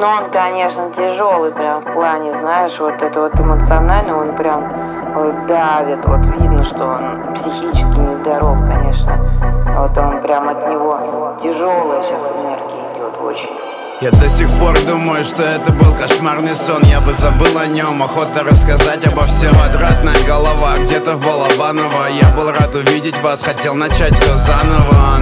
Ну, он, конечно, тяжелый прям в плане, знаешь, вот это вот эмоционально, он прям вот давит, вот видно, что он психически нездоров, конечно. Вот он прям от него тяжелая сейчас энергия идет очень. Я до сих пор думаю, что это был кошмарный сон. Я бы забыл о нем, охота рассказать обо всем. Квадратная голова, где-то в Балабаново. Я был рад увидеть вас, хотел начать все заново.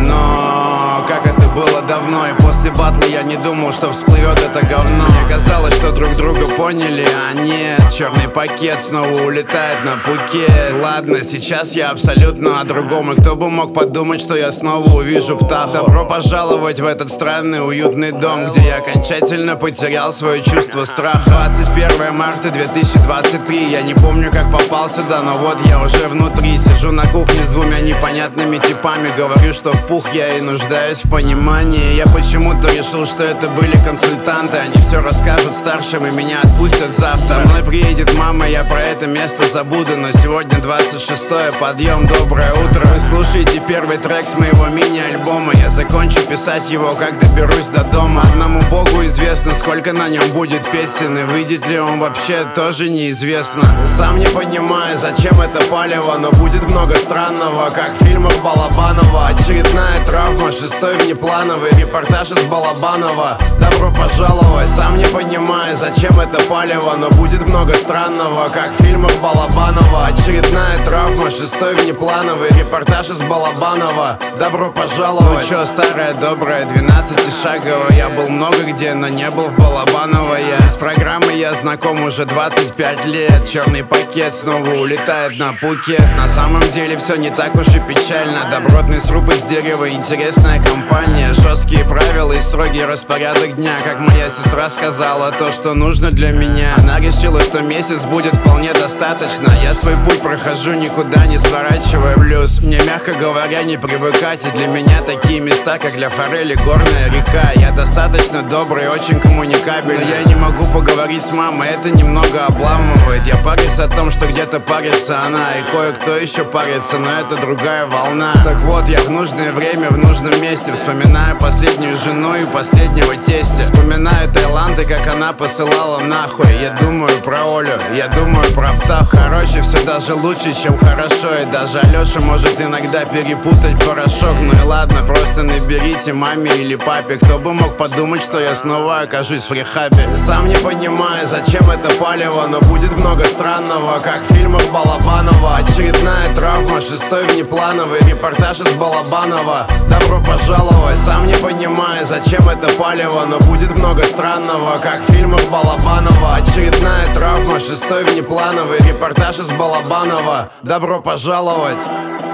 Но как это было давно, и после батла я не думал, что всплывет это говно. Мне казалось, что друг друга поняли, а нет. Черный пакет снова улетает на Пхукет. Ладно, сейчас я абсолютно о другом. И кто бы мог подумать, что я снова увижу птаху. Добро пожаловать в этот странный уютный дом, где я окончательно потерял свое чувство страха. 21 марта 2023. Я не помню, как попал сюда, но вот я уже внутри. Сижу на кухне с двумя непонятными типами. Говорю, что в пух я и нуждаюсь в понимании. Я почему-то решил, что это были консультанты. Они все расскажут старшим и меня отпустят завтра. Со мной приедет мама, я про это место забуду. Но сегодня 26-е, подъем, доброе утро. Вы слушаете первый трек с моего мини-альбома. Я закончу писать его, как доберусь до дома. Одному Богу известно, сколько на нем будет песен. И выйдет ли он вообще, тоже неизвестно. Сам не понимаю, зачем это палево, но будет много странного, как в фильмах Балабанова. Очередная травма, 6-й внеплановый репортаж из Балабанова. Добро пожаловать. Сам не понимаю, зачем это палево, но будет много странного, как в фильмах Балабанова. Очередная травма, 6-й внеплановый репортаж из Балабанова. Добро пожаловать. Ну чё, старая добрая 12-шаговая. Я был много где, но не был в Балабаново. Я с программой я знаком уже 25 лет. Черный пакет снова улетает на Пхукет. На самом деле все не так уж и печально. Добротный сруб из дерева, интересная компания. Жесткие правила и строгий распорядок дня. Как моя сестра сказала, то, что нужно для меня. Она решила, что месяц будет вполне достаточно. Я свой путь прохожу, никуда не сворачивая блюз. Мне, мягко говоря, не привыкать. И для меня такие места, как для форели, горная река. Я достаточно добрый, очень коммуникабельный. Но я не могу поговорить с мамой, это немного обламывает. Я парюсь о том, что где-то парится она, и кое-кто еще парится, но это другая волна. Так вот, я в нужное время, в нужном месте. Вспоминаю последнюю жену и последнего тестя. Вспоминаю Таиланд и как она посылала нахуй. Я думаю про Олю, я думаю про птаху. Короче, все даже лучше, чем хорошо. И даже Алеша может иногда перепутать порошок. Ну и ладно, просто наберите маме или папе. Кто бы мог подумать, что я снова окажусь в рехабе. Сам не понимаю, зачем это палево, но будет много странного, как в фильмах Балабанова. Очередная травма, 6-й внеплановый репортаж из Балабанова. Добро пожаловать. Сам не понимаю, зачем это палево, но будет много странного, как в фильмах Балабанова. Очередная травма, 6-й внеплановый репортаж из Балабанова. Добро пожаловать.